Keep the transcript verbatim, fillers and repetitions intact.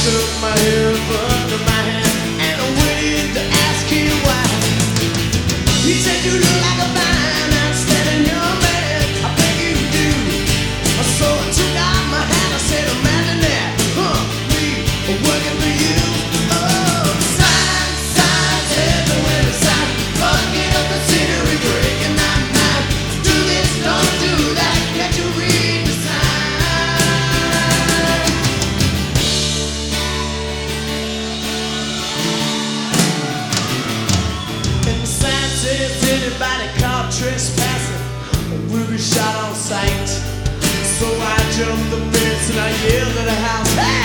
took my hip under my hand and I waited to ask him why. He said, you look like a fine, outstanding young man. I think you do. So I took out my hat, I said, imagine that, huh, me working for you. Oh, signs, signs everywhere beside, fucking up the scenery, breaking my mind. Do this, don't do that, can't you read the sign? And the sign says anybody caught trespassing will be shot on sight. So I jumped the fence and I yelled at the house, hey!